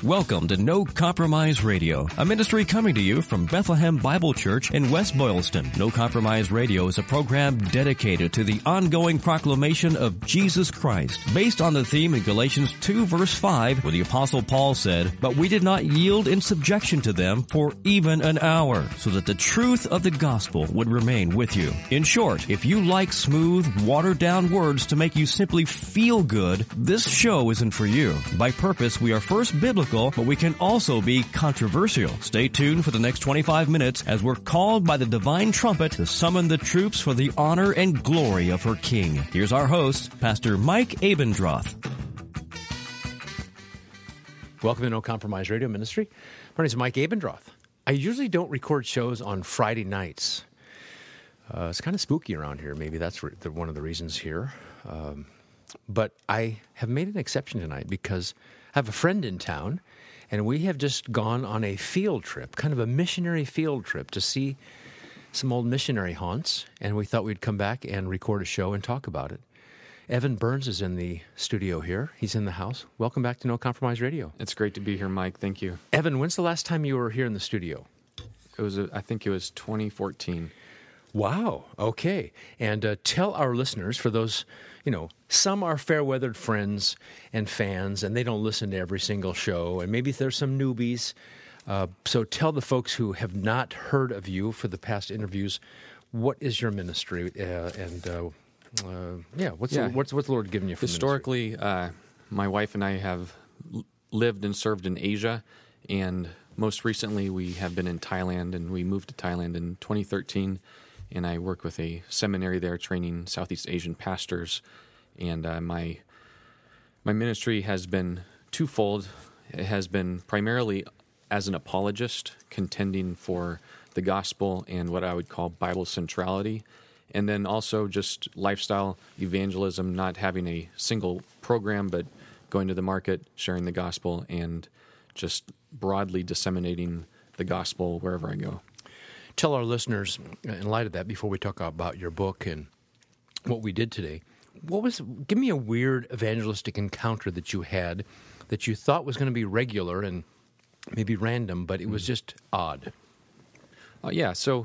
Welcome to No Compromise Radio, a ministry coming to you from Bethlehem Bible Church in West Boylston. No Compromise Radio is a program dedicated to the ongoing proclamation of Jesus Christ, based on the theme in Galatians 2 verse 5, where the Apostle Paul said, "But we did not yield in subjection to them for even an hour, so that the truth of the gospel would remain with you." In short, if you like smooth, watered-down words to make you simply feel good, this show isn't for you. By purpose, we are first biblical, but we can also be controversial. Stay tuned for the next 25 minutes as we're called by the divine trumpet to summon the troops for the honor and glory of her King. Here's our host, Pastor Mike Abendroth. Welcome to No Compromise Radio Ministry. My name is Mike Abendroth. I usually don't record shows on Friday nights. It's kind of spooky around here. Maybe that's one of the reasons here. But I have made an exception tonight because I have a friend in town, and we have just gone on a field trip, kind of a missionary field trip, to see some old missionary haunts, and we thought we'd come back and record a show and talk about it. Evan Burns is in the studio here. He's in the house. Welcome back to No Compromise Radio. It's great to be here, Mike. Thank you. Evan, when's the last time you were here in the studio? I think it was 2014. Wow. Okay. And tell our listeners, for those, some are fair-weathered friends and fans, and they don't listen to every single show, and maybe there's some newbies. So tell the folks who have not heard of you for the past interviews, what is your ministry? What's the Lord given you for Historically, my wife and I have lived and served in Asia, and most recently we have been in Thailand, and we moved to Thailand in 2013. And I work with a seminary there training Southeast Asian pastors. And my ministry has been twofold. It has been primarily as an apologist, contending for the gospel and what I would call Bible centrality. And then also just lifestyle evangelism, not having a single program, but going to the market, sharing the gospel, and just broadly disseminating the gospel wherever I go. Tell our listeners, in light of that, before we talk about your book and what we did today, give me a weird evangelistic encounter that you had that you thought was going to be regular and maybe random, but it was just odd. So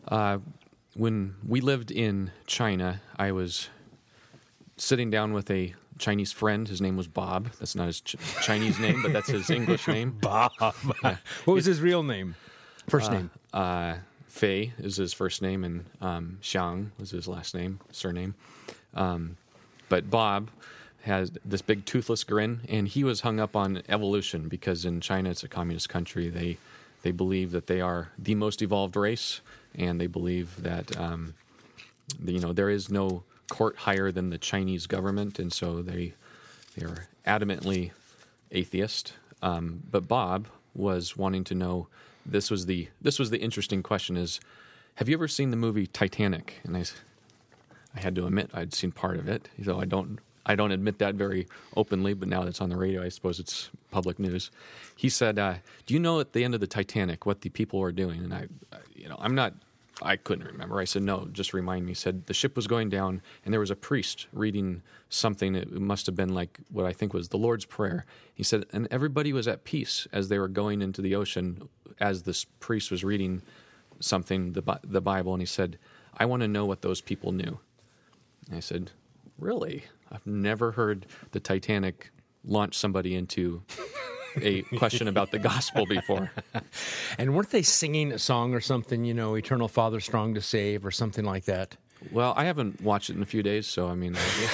when we lived in China, I was sitting down with a Chinese friend. His name was Bob. That's not his Chinese name, but that's his English name. Bob. What was his real name? First name? Fei is his first name, and Xiang was his surname. But Bob has this big toothless grin, and he was hung up on evolution because in China, it's a communist country. They believe that they are the most evolved race, and they believe that there is no court higher than the Chinese government, and so they are adamantly atheist. But Bob was wanting to know. This was the interesting question: is have you ever seen the movie Titanic? And I had to admit I'd seen part of it, so I don't admit that very openly. But now that's on the radio, I suppose it's public news. He said, "Do you know at the end of the Titanic what the people were doing?" And I couldn't remember. I said, "No, just remind me." He said the ship was going down, and there was a priest reading something. It must have been like what I think was the Lord's Prayer. He said, and everybody was at peace as they were going into the ocean, as this priest was reading something, the Bible. And he said, "I want to know what those people knew." And I said, "Really? I've never heard the Titanic launch somebody into a question about the gospel before." And weren't they singing a song or something, Eternal Father Strong to Save or something like that? Well, I haven't watched it in a few days, so I mean...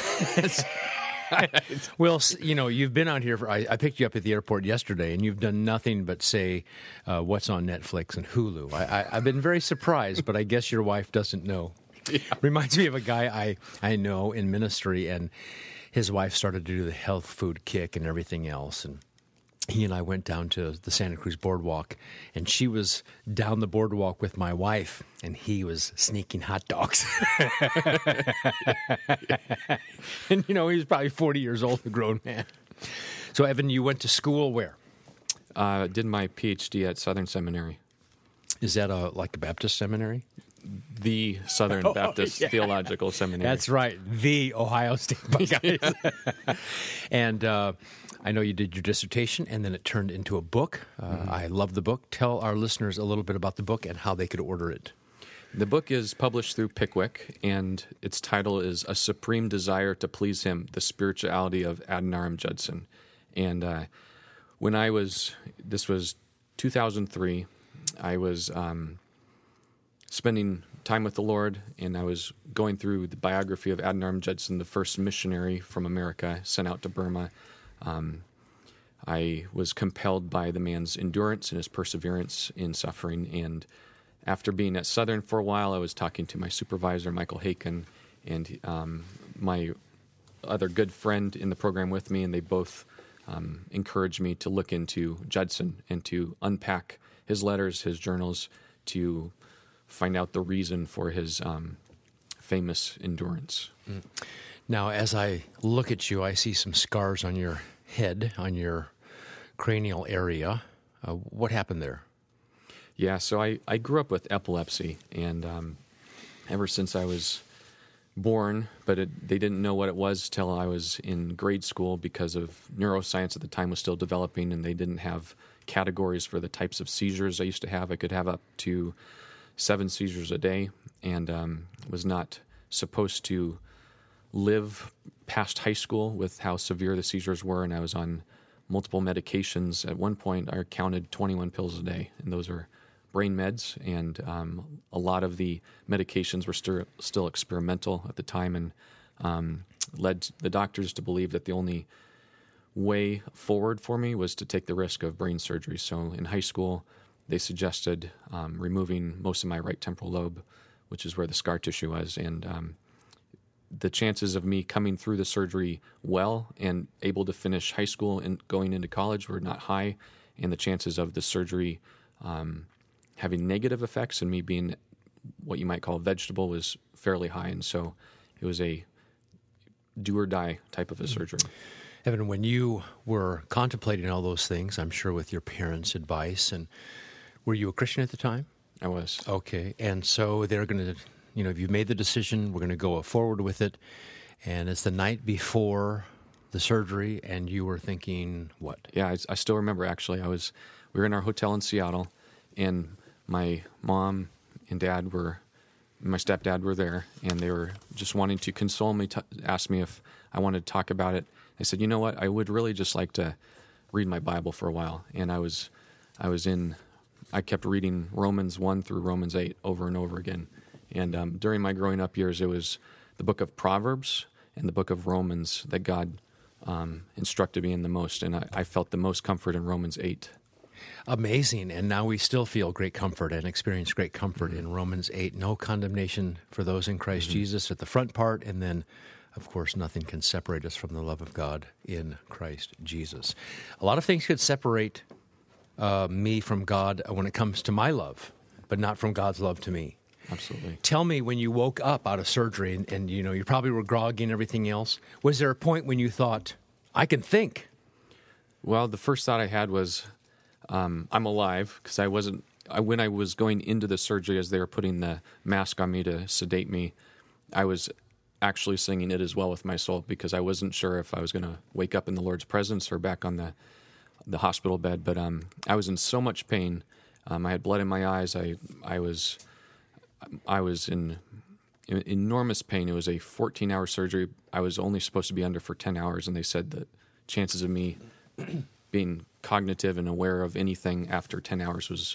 Well, you've been out here. I picked you up at the airport yesterday, and you've done nothing but say what's on Netflix and Hulu. I've been very surprised, but I guess your wife doesn't know. Yeah. Reminds me of a guy I know in ministry, and his wife started to do the health food kick and everything else, and he and I went down to the Santa Cruz boardwalk, and she was down the boardwalk with my wife, and he was sneaking hot dogs. And, he was probably 40 years old, a grown man. So, Evan, you went to school where? Did my PhD at Southern Seminary. Is that like a Baptist seminary? the Southern Baptist Theological Seminary. That's right, the Ohio State Buckeyes. And I know you did your dissertation, and then it turned into a book. I love the book. Tell our listeners a little bit about the book and how they could order it. The book is published through Pickwick, and its title is A Supreme Desire to Please Him, The Spirituality of Adoniram Judson. And this was 2003, I was spending time with the Lord, and I was going through the biography of Adoniram Judson, the first missionary from America sent out to Burma. I was compelled by the man's endurance and his perseverance in suffering, and after being at Southern for a while, I was talking to my supervisor, Michael Haken, and my other good friend in the program with me, and they both encouraged me to look into Judson and to unpack his letters, his journals, to find out the reason for his famous endurance. Now, as I look at you, I see some scars on your head, on your cranial area. What happened there? Yeah, so I grew up with epilepsy, and ever since I was born, but they didn't know what it was till I was in grade school because of neuroscience at the time was still developing, and they didn't have categories for the types of seizures I used to have. I could have up to 7 seizures a day, and was not supposed to live past high school with how severe the seizures were, and I was on multiple medications. At one point, I counted 21 pills a day, and those are brain meds, and a lot of the medications were still experimental at the time, and led the doctors to believe that the only way forward for me was to take the risk of brain surgery. So in high school, they suggested removing most of my right temporal lobe, which is where the scar tissue was, and the chances of me coming through the surgery well and able to finish high school and going into college were not high, and the chances of the surgery having negative effects and me being what you might call a vegetable was fairly high, and so it was a do-or-die type of a surgery. Evan, when you were contemplating all those things, I'm sure with your parents' advice, and were you a Christian at the time? I was. Okay, and so they're going to, you've made the decision, we're going to go forward with it, and it's the night before the surgery, and you were thinking what? Yeah, I still remember, actually. We were in our hotel in Seattle, and my mom and my stepdad were there, and they were just wanting to console me, ask me if I wanted to talk about it. I said, you know what, I would really just like to read my Bible for a while. And I kept reading Romans 1 through Romans 8 over and over again. And during my growing up years, it was the book of Proverbs and the book of Romans that God instructed me in the most. And I felt the most comfort in Romans 8. Amazing. And now we still feel great comfort and experience great comfort in Romans 8. No condemnation for those in Christ Jesus at the front part, and then, of course, nothing can separate us from the love of God in Christ Jesus. A lot of things could separate me from God when it comes to my love, but not from God's love to me. Absolutely. Tell me, when you woke up out of surgery and you probably were groggy and everything else, was there a point when you thought, I can think? Well, the first thought I had was, I'm alive, because when I was going into the surgery, as they were putting the mask on me to sedate me, I was actually singing It Is Well With My Soul, because I wasn't sure if I was going to wake up in the Lord's presence or back on the hospital bed. But I was in so much pain. I had blood in my eyes. I was in enormous pain. It was a 14-hour surgery. I was only supposed to be under for 10 hours, and they said that chances of me being cognitive and aware of anything after 10 hours was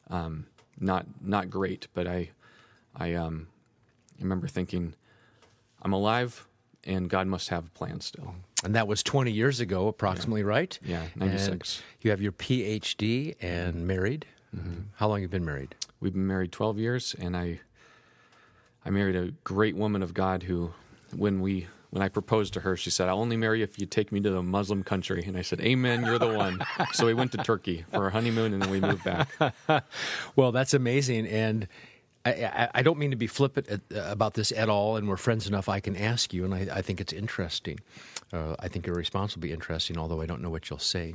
not great. But I remember thinking, I'm alive, and God must have a plan still. And that was 20 years ago, approximately, right? Yeah, 96. And you have your PhD and married. Mm-hmm. How long have you been married? We've been married 12 years, and I married a great woman of God who, when I proposed to her, she said, I'll only marry you if you take me to a Muslim country. And I said, amen, you're the one. So we went to Turkey for our honeymoon, and then we moved back. Well, that's amazing. And I don't mean to be flippant about this at all, and we're friends enough I can ask you, and I think it's interesting. I think your response will be interesting, although I don't know what you'll say.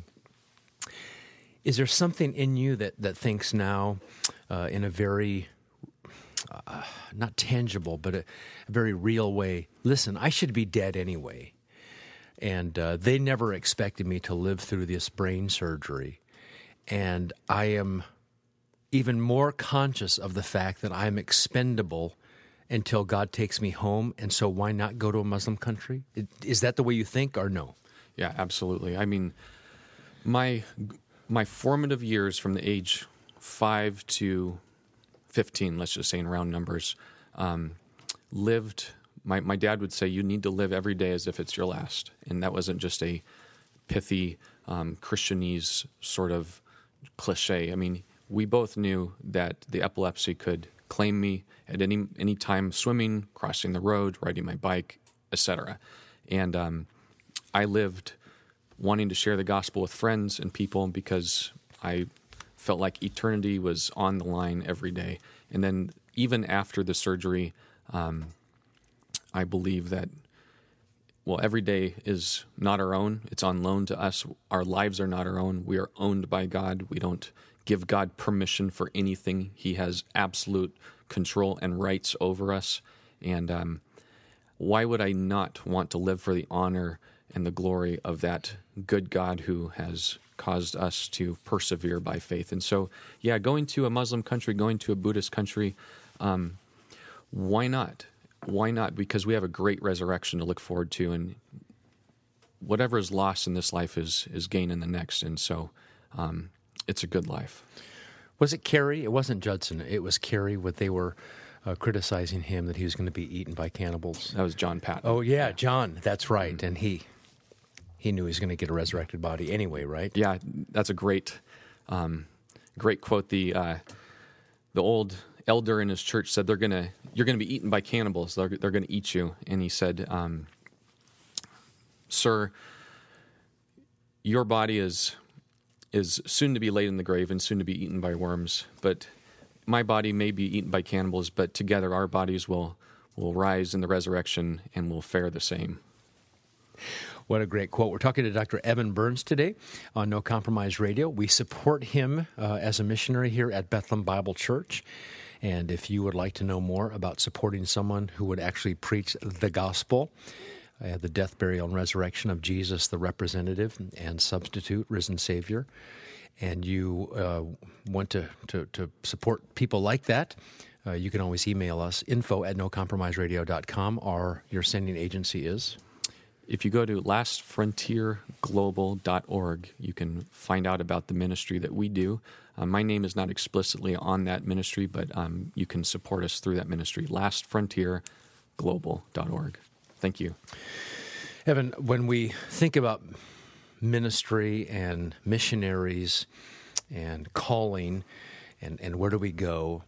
Is there something in you that thinks now in a very not tangible, but a very real way. Listen, I should be dead anyway. And they never expected me to live through this brain surgery. And I am even more conscious of the fact that I'm expendable until God takes me home. And so why not go to a Muslim country? Is that the way you think or no? Yeah, absolutely. I mean, my formative years from the age 5 to 15, let's just say in round numbers, lived, my dad would say, you need to live every day as if it's your last. And that wasn't just a pithy Christianese sort of cliche. I mean, we both knew that the epilepsy could claim me at any time, swimming, crossing the road, riding my bike, etc. And I lived wanting to share the gospel with friends and people because I felt like eternity was on the line every day. And then even after the surgery, I believe that, well, every day is not our own. It's on loan to us. Our lives are not our own. We are owned by God. We don't give God permission for anything. He has absolute control and rights over us. And why would I not want to live for the honor and the glory of that good God who has caused us to persevere by faith? And so, yeah, going to a Muslim country, going to a Buddhist country, why not? Why not? Because we have a great resurrection to look forward to, and whatever is lost in this life is gain in the next. And so it's a good life. Was it Kerry? It wasn't Judson. It was Kerry. What they were criticizing him that he was going to be eaten by cannibals. That was John Patton. Oh, yeah, John. That's right. Mm-hmm. And he knew he was going to get a resurrected body anyway, right? Yeah, that's a great quote. The old elder in his church said, you're going to be eaten by cannibals. They're going to eat you. And he said, sir, your body is soon to be laid in the grave and soon to be eaten by worms. But my body may be eaten by cannibals, but together our bodies will rise in the resurrection and will fare the same. What a great quote. We're talking to Dr. Evan Burns today on No Compromise Radio. We support him as a missionary here at Bethlehem Bible Church. And if you would like to know more about supporting someone who would actually preach the gospel, the death, burial, and resurrection of Jesus, the representative and substitute, risen Savior, and you want to support people like that, you can always email us, info@nocompromiseradio.com, or your sending agency is? If you go to lastfrontierglobal.org, you can find out about the ministry that we do. My name is not explicitly on that ministry, but you can support us through that ministry, lastfrontierglobal.org. Thank you. Evan, when we think about ministry and missionaries and calling and where do we go,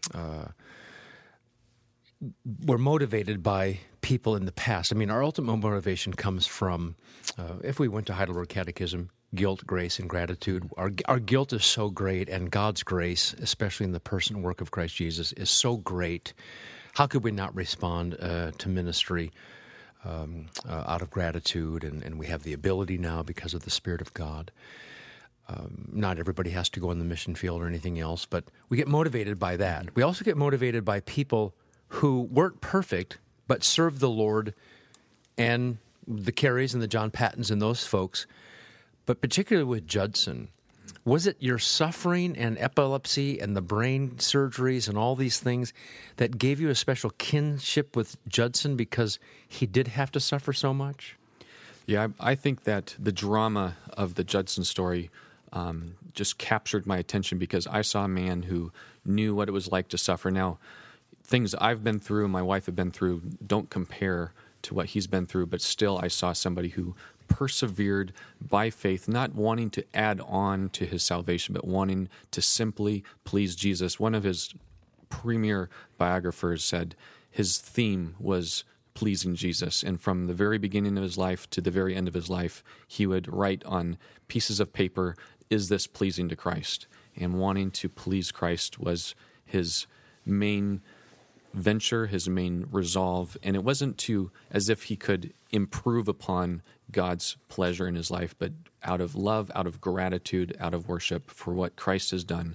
we're motivated by people in the past. I mean, our ultimate motivation comes from, if we went to Heidelberg Catechism, guilt, grace, and gratitude. Our guilt is so great, and God's grace, especially in the person and work of Christ Jesus, is so great. How could we not respond to ministry out of gratitude? And we have the ability now because of the Spirit of God. Not everybody has to go in the mission field or anything else, but we get motivated by that. We also get motivated by people who weren't perfect, but served the Lord, and the Carries and the John Pattons and those folks, but particularly with Judson. Was it your suffering and epilepsy and the brain surgeries and all these things that gave you a special kinship with Judson because he did have to suffer so much? Yeah, I think that the drama of the Judson story just captured my attention because I saw a man who knew what it was like to suffer. Now, things I've been through, my wife have been through, don't compare to what he's been through, but still I saw somebody who persevered by faith, not wanting to add on to his salvation, but wanting to simply please Jesus. One of his premier biographers said his theme was pleasing Jesus, and from the very beginning of his life to the very end of his life, he would write on pieces of paper, is this pleasing to Christ? And wanting to please Christ was his main venture, his main resolve, and it wasn't as if he could improve upon God's pleasure in his life, but out of love, out of gratitude, out of worship for what Christ has done,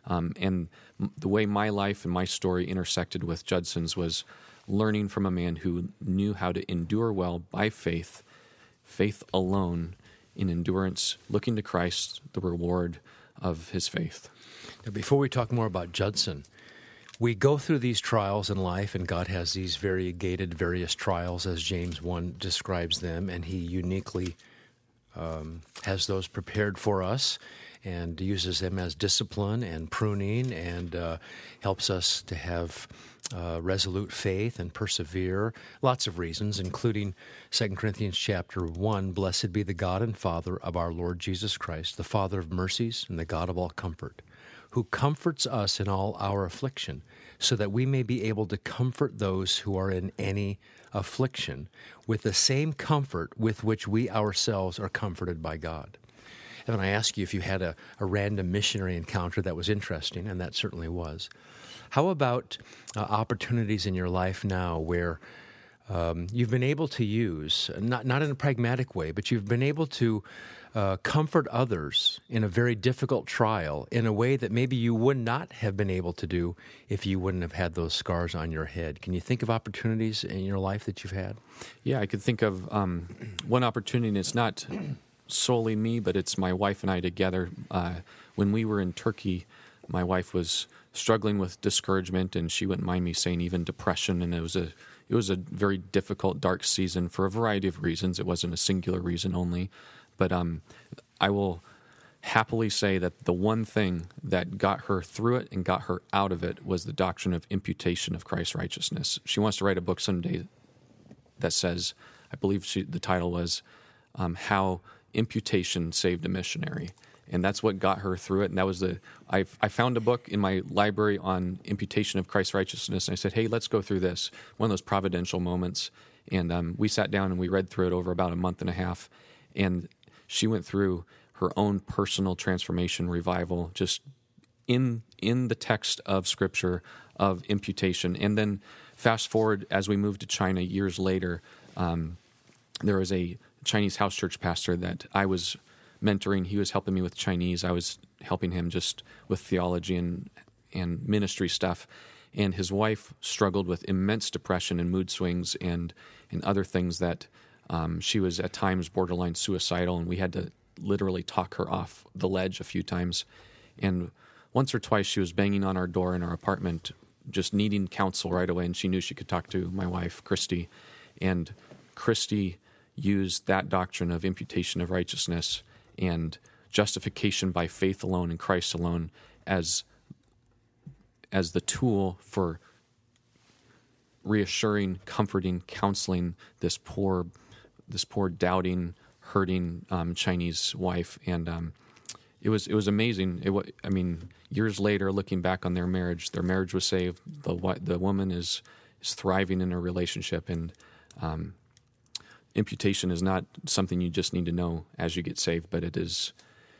And the way my life and my story intersected with Judson's was learning from a man who knew how to endure well by faith, faith alone, in endurance, looking to Christ, the reward of his faith. Now, before we talk more about Judson, we go through these trials in life, and God has these variegated, various trials, as James 1 describes them, and he uniquely has those prepared for us and uses them as discipline and pruning and helps us to have resolute faith and persevere. Lots of reasons, including 2 Corinthians chapter 1, "Blessed be the God and Father of our Lord Jesus Christ, the Father of mercies and the God of all comfort, who comforts us in all our affliction, so that we may be able to comfort those who are in any affliction with the same comfort with which we ourselves are comforted by God." And then I ask you if you had a random missionary encounter that was interesting, and that certainly was. How about opportunities in your life now where you've been able to use, not in a pragmatic way, but you've been able to comfort others in a very difficult trial in a way that maybe you would not have been able to do if you wouldn't have had those scars on your head? Can you think of opportunities in your life that you've had? Yeah, I could think of one opportunity, and it's not solely me, but it's my wife and I together. When we were in Turkey, my wife was struggling with discouragement, and she wouldn't mind me saying even depression, and it was a very difficult, dark season for a variety of reasons. It wasn't a singular reason only. But I will happily say that the one thing that got her through it and got her out of it was the doctrine of imputation of Christ's righteousness. She wants to write a book someday that says, I believe the title was, How Imputation Saved a Missionary. And that's what got her through it. And that was I found a book in my library on imputation of Christ's righteousness. And I said, hey, let's go through this. One of those providential moments. And we sat down and we read through it over about a month and a half. And she went through her own personal transformation revival just in the text of Scripture of imputation. And then fast forward as we moved to China years later, there was a Chinese house church pastor that I was mentoring. He was helping me with Chinese. I was helping him just with theology and ministry stuff. And his wife struggled with immense depression and mood swings and other things that she was at times borderline suicidal, and we had to literally talk her off the ledge a few times. And once or twice she was banging on our door in our apartment, just needing counsel right away, and she knew she could talk to my wife, Christy. And Christy used that doctrine of imputation of righteousness and justification by faith alone in Christ alone as the tool for reassuring, comforting, counseling this poor doubting, hurting Chinese wife. And it was amazing. Years later, looking back on their marriage was saved. The woman is thriving in her relationship, and imputation is not something you just need to know as you get saved, but it's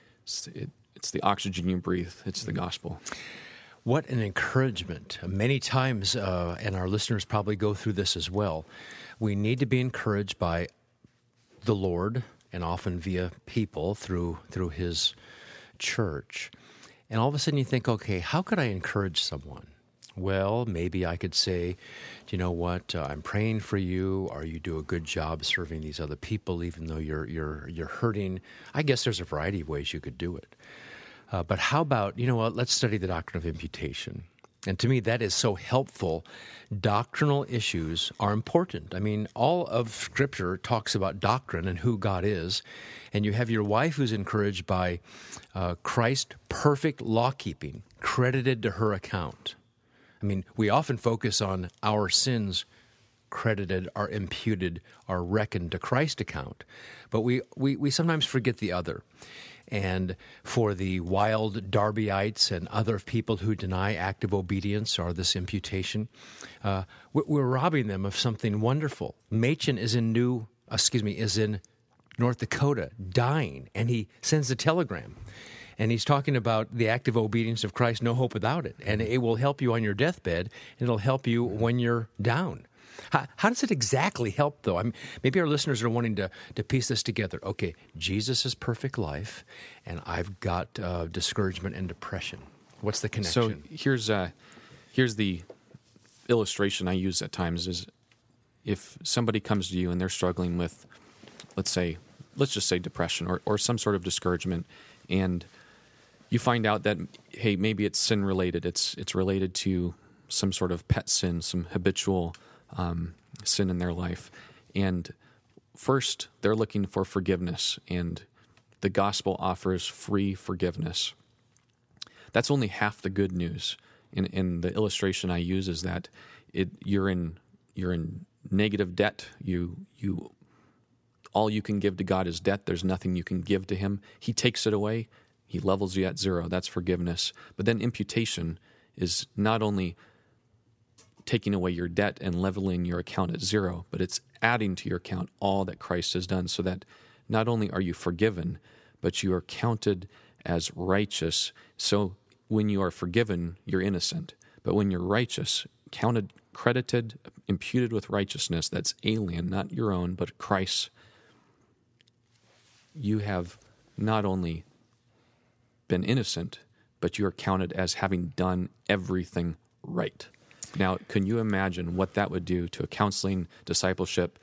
the oxygen you breathe. It's the gospel. What an encouragement. Many times, and our listeners probably go through this as well, we need to be encouraged by the Lord, and often via people through His church. And all of a sudden you think, okay, how could I encourage someone? Well, maybe I could say, do you know what? I'm praying for you, or you do a good job serving these other people, even though you're hurting. I guess there's a variety of ways you could do it. But how about, you know what? Let's study the doctrine of imputation. And to me, that is so helpful. Doctrinal issues are important. I mean, all of Scripture talks about doctrine and who God is. And you have your wife who's encouraged by Christ's perfect law-keeping credited to her account. I mean, we often focus on our sins credited, are imputed, are reckoned to Christ's account. But we sometimes forget the other. And for the wild Darbyites and other people who deny active obedience or this imputation, we're robbing them of something wonderful. Machen is in North Dakota, dying, and he sends a telegram. And he's talking about the active obedience of Christ, no hope without it. And it will help you on your deathbed, and it'll help you when you're down. How does it exactly help, though? Maybe our listeners are wanting to piece this together. Okay, Jesus is perfect life, and I've got discouragement and depression. What's the So connection? here's the illustration I use at times is if somebody comes to you and they're struggling with, let's just say depression or some sort of discouragement, and you find out that, hey, maybe it's sin related. It's related to some sort of pet sin, some habitual sin in their life. And first, they're looking for forgiveness, and the gospel offers free forgiveness. That's only half the good news. In the illustration I use is that you're in negative debt. You all you can give to God is debt. There's nothing you can give to Him. He takes it away. He levels you at zero. That's forgiveness. But then imputation is not only taking away your debt and leveling your account at zero, but it's adding to your account all that Christ has done, so that not only are you forgiven, but you are counted as righteous. So when you are forgiven, you're innocent. But when you're righteous, counted, credited, imputed with righteousness that's alien, not your own, but Christ's, you have not only been innocent, but you are counted as having done everything right. Now, can you imagine what that would do to a counseling, discipleship,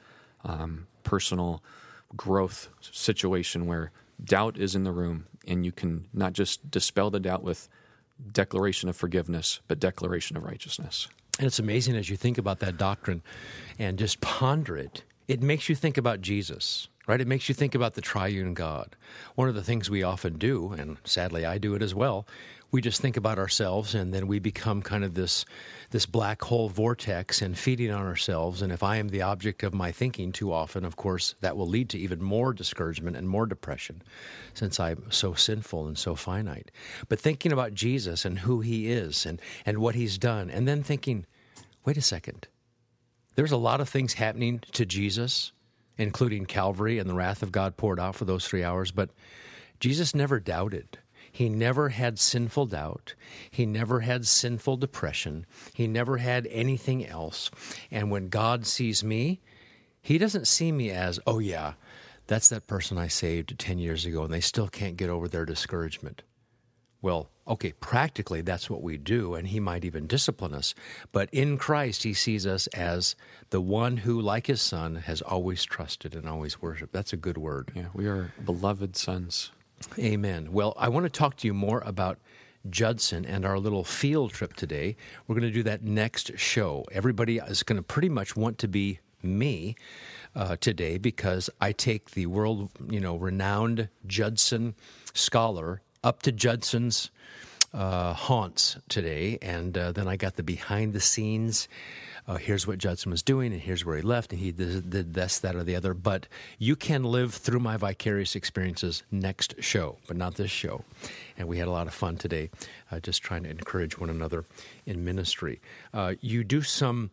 personal growth situation where doubt is in the room, and you can not just dispel the doubt with declaration of forgiveness, but declaration of righteousness? And it's amazing as you think about that doctrine and just ponder it. It makes you think about Jesus, right? It makes you think about the triune God. One of the things we often do, and sadly I do it as well, we just think about ourselves, and then we become kind of this black hole vortex and feeding on ourselves. And if I am the object of my thinking too often, of course, that will lead to even more discouragement and more depression, since I'm so sinful and so finite. But thinking about Jesus and who He is and what He's done, and then thinking, wait a second, there's a lot of things happening to Jesus, including Calvary and the wrath of God poured out for those 3 hours, but Jesus never doubted. He never had sinful doubt. He never had sinful depression. He never had anything else. And when God sees me, He doesn't see me as, oh yeah, that's that person I saved 10 years ago and they still can't get over their discouragement. Well, okay, practically that's what we do, and He might even discipline us. But in Christ, He sees us as the one who, like His Son, has always trusted and always worshiped. That's a good word. Yeah, we are beloved sons. Amen. Well, I want to talk to you more about Judson and our little field trip today. We're going to do that next show. Everybody is going to pretty much want to be me today, because I take the world, renowned Judson scholar up to Judson's haunts today, and then I got the behind the scenes. Here's what Judson was doing, and here's where he left, and he did this, that, or the other. But you can live through my vicarious experiences next show, but not this show. And we had a lot of fun today, just trying to encourage one another in ministry. You do some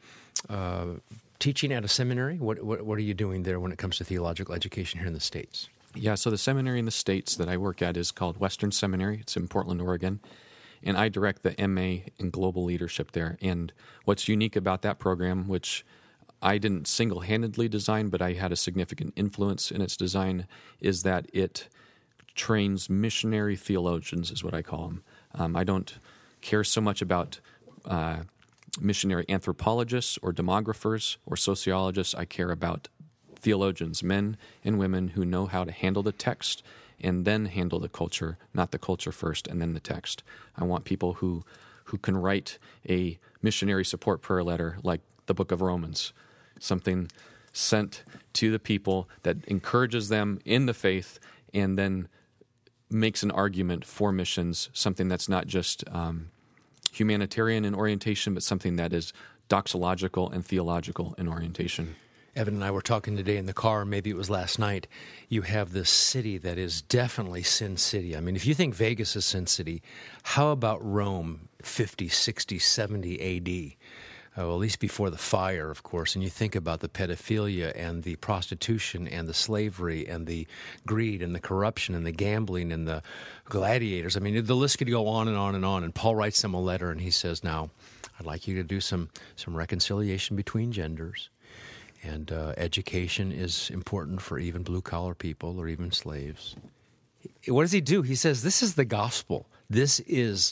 teaching at a seminary. What are you doing there when it comes to theological education here in the States? Yeah, so the seminary in the States that I work at is called Western Seminary. It's in Portland, Oregon. And I direct the MA in global leadership there. And what's unique about that program, which I didn't single-handedly design, but I had a significant influence in its design, is that it trains missionary theologians, is what I call them. I don't care so much about missionary anthropologists or demographers or sociologists. I care about theologians, men and women who know how to handle the text and then handle the culture, not the culture first and then the text. I want people who can write a missionary support prayer letter like the book of Romans, something sent to the people that encourages them in the faith and then makes an argument for missions, something that's not just humanitarian in orientation, but something that is doxological and theological in orientation. Evan and I were talking today in the car, maybe it was last night. You have this city that is definitely Sin City. I mean, if you think Vegas is Sin City, how about Rome 50, 60, 70 A.D.? Well, at least before the fire, of course. And you think about the pedophilia and the prostitution and the slavery and the greed and the corruption and the gambling and the gladiators. I mean, the list could go on and on and on. And Paul writes them a letter and he says, now, I'd like you to do some reconciliation between genders. And education is important for even blue-collar people or even slaves. What does he do? He says, this is the gospel. This is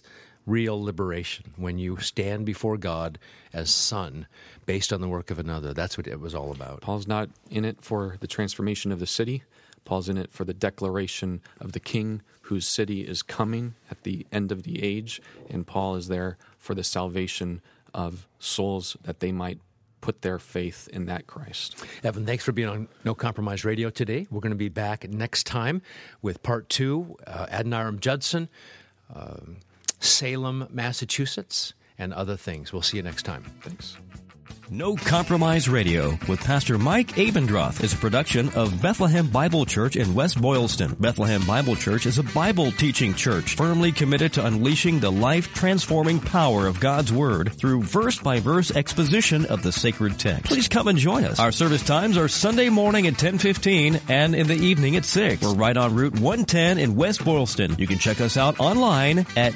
real liberation, when you stand before God as son based on the work of another. That's what it was all about. Paul's not in it for the transformation of the city. Paul's in it for the declaration of the king whose city is coming at the end of the age. And Paul is there for the salvation of souls that they might put their faith in that Christ. Evan, thanks for being on No Compromise Radio today. We're going to be back next time with part 2, Adoniram Judson, Salem, Massachusetts, and other things. We'll see you next time. Thanks. No Compromise Radio with Pastor Mike Abendroth is a production of Bethlehem Bible Church in West Boylston. Bethlehem Bible Church is a Bible teaching church firmly committed to unleashing the life-transforming power of God's Word through verse-by-verse exposition of the sacred text. Please come and join us. Our service times are Sunday morning at 10:15 and in the evening at 6. We're right on Route 110 in West Boylston. You can check us out online at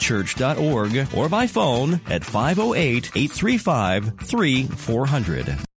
bbcchurch.org or by phone at 508-835-3400.